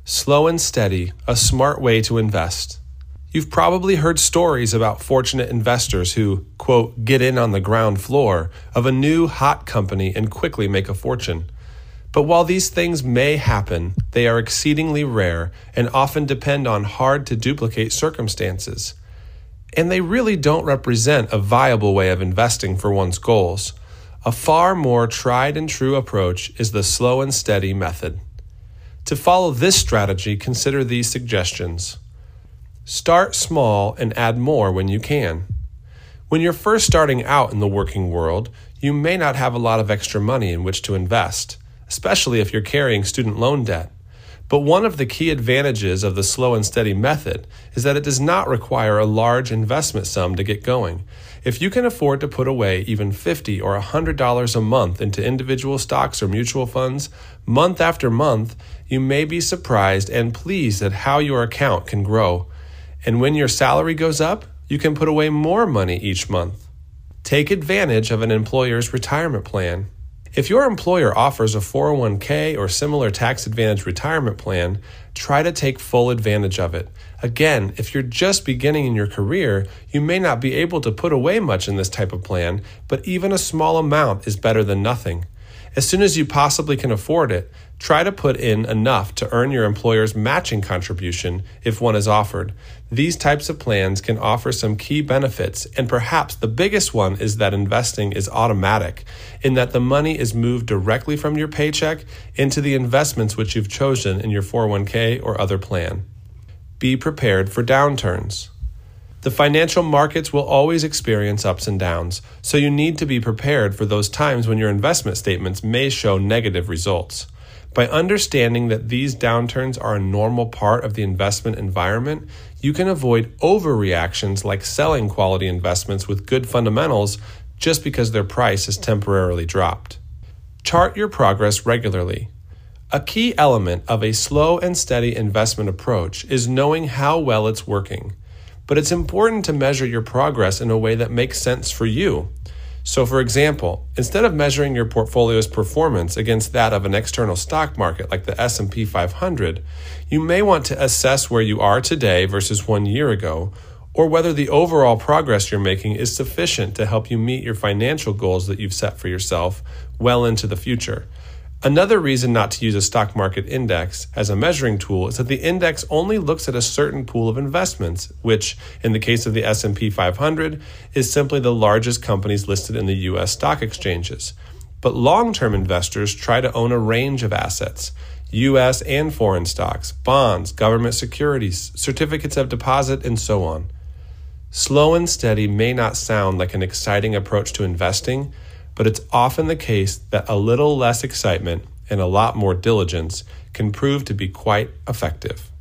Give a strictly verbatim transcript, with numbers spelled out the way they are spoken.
Slow and steady, a smart way to invest. You've probably heard stories about fortunate investors who, quote, get in on the ground floor of a new hot company and quickly make a fortune. But while these things may happen, they are exceedingly rare and often depend on hard-to-duplicate circumstances. And they really don't represent a viable way of investing for one's goals. A far more tried-and-true approach is the slow and steady method. To follow this strategy, consider these suggestions. Start small and add more when you can. When you're first starting out in the working world, you may not have a lot of extra money in which to invest, especially if you're carrying student loan debt. But one of the key advantages of the slow and steady method is that it does not require a large investment sum to get going. If you can afford to put away even fifty dollars or one hundred dollars a month into individual stocks or mutual funds, month after month, you may be surprised and pleased at how your account can grow. And when your salary goes up, you can put away more money each month. Take advantage of an employer's retirement plan. If your employer offers a four oh one k or similar tax-advantaged retirement plan, try to take full advantage of it. Again, if you're just beginning in your career, you may not be able to put away much in this type of plan, but even a small amount is better than nothing. As soon as you possibly can afford it, try to put in enough to earn your employer's matching contribution if one is offered. These types of plans can offer some key benefits, and perhaps the biggest one is that investing is automatic, in that the money is moved directly from your paycheck into the investments which you've chosen in your four oh one k or other plan. Be prepared for downturns. The financial markets will always experience ups and downs, so you need to be prepared for those times when your investment statements may show negative results. By understanding that these downturns are a normal part of the investment environment, you can avoid overreactions like selling quality investments with good fundamentals just because their price has temporarily dropped. Chart your progress regularly. A key element of a slow and steady investment approach is knowing how well it's working. But it's important to measure your progress in a way that makes sense for you. So for example, instead of measuring your portfolio's performance against that of an external stock market like the S and P five hundred, you may want to assess where you are today versus one year ago, or whether the overall progress you're making is sufficient to help you meet your financial goals that you've set for yourself well into the future. Another reason not to use a stock market index as a measuring tool is that the index only looks at a certain pool of investments, which, in the case of the S and P five hundred, is simply the largest companies listed in the U S stock exchanges. But long-term investors try to own a range of assets, U S and foreign stocks, bonds, government securities, certificates of deposit, and so on. Slow and steady may not sound like an exciting approach to investing, but it's often the case that a little less excitement and a lot more diligence can prove to be quite effective.